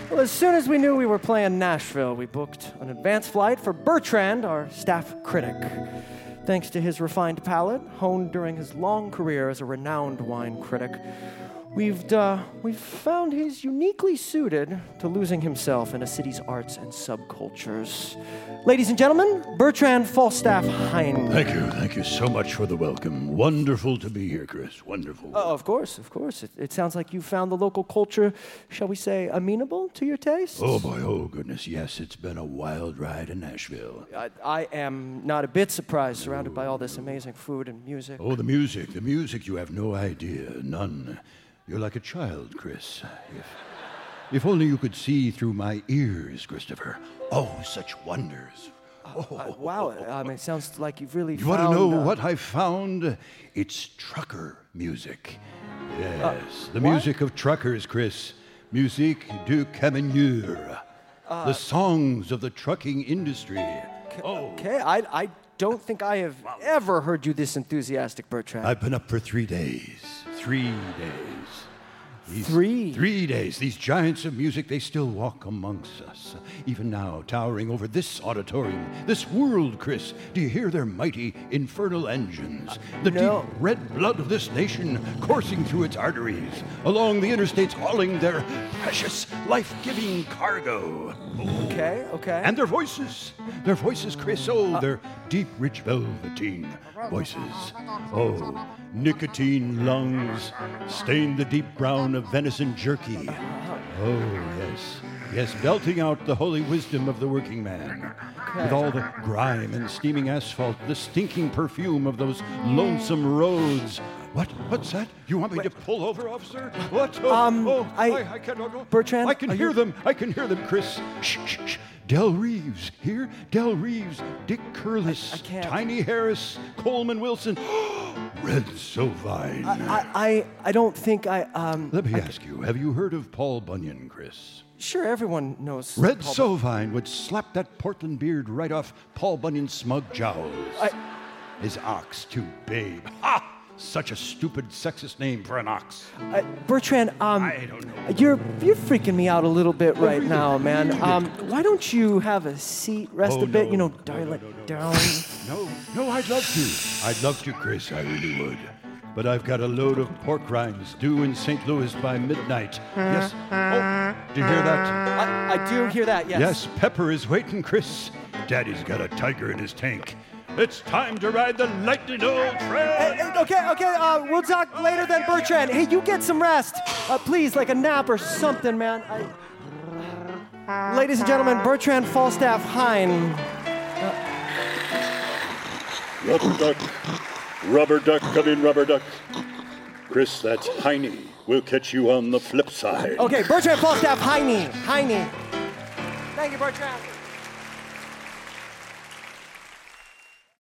Well, as soon as we knew we were playing Nashville, we booked an advance flight for Bertrand, our staff critic. Thanks to his refined palate, honed during his long career as a renowned wine critic, we've found he's uniquely suited to losing himself in a city's arts and subcultures. Ladies and gentlemen, Bertrand Falstaff Hein. Thank you so much for the welcome. Wonderful to be here, Chris. Wonderful. Of course. It sounds like you found the local culture, shall we say, amenable to your tastes? Oh boy, oh goodness, yes, it's been a wild ride in Nashville. I am not a bit surprised, surrounded by all this amazing food and music. Oh, the music, you have no idea, none. You're like a child, Chris. If only you could see through my ears, Christopher. Oh, such wonders. Wow, it sounds like you've really You want to know what I found? It's trucker music. Yes, the music of truckers, Chris. Musique du camionneur. The songs of the trucking industry. Okay, I don't think I have ever heard you this enthusiastic, Bertrand. I've been up for 3 days. 3 days. 3 days. These giants of music, they still walk amongst us. Even now, towering over this auditorium, this world, Chris. Do you hear their mighty infernal engines? The No. deep red blood of this nation coursing through its arteries, along the interstates hauling their precious, life-giving cargo. Okay. And their voices, Chris, their deep, rich velveteen voices. Oh, nicotine lungs stain the deep brown of venison jerky. Oh, yes, belting out the holy wisdom of the working man. With all the grime and steaming asphalt, the stinking perfume of those lonesome roads. What's that? You want me to pull over, officer? What? I can't. Bertrand, I can hear them, Chris. Shh. Del Reeves, here? Del Reeves, Dick Curlis, I can't. Tiny Harris, Coleman Wilson, Red Sovine. I don't think I. Let me ask you, have you heard of Paul Bunyan, Chris? Sure, everyone knows. Red Sovine would slap that Portland beard right off Paul Bunyan's smug jowls. His ox, too, babe. Ha! Such a stupid, sexist name for an ox. Bertrand, I don't know. You're freaking me out a little bit right really? now, man. Why don't you have a seat, rest a bit, dial it down? No, I'd love to, Chris, I really would. But I've got a load of pork rinds due in St. Louis by midnight. Yes. Oh, do you hear that? I do hear that, yes. Yes, Pepper is waiting, Chris. Daddy's got a tiger in his tank. It's time to ride the lightning old train. Okay. We'll talk later then, Bertrand. Hey, you get some rest. Please, like a nap or something, man. Ladies and gentlemen, Bertrand Falstaff Hein. Rubber duck, come in, rubber duck. Chris, that's Heine. We'll catch you on the flip side. Okay, Bertrand Falstaff Heine. Thank you, Bertrand.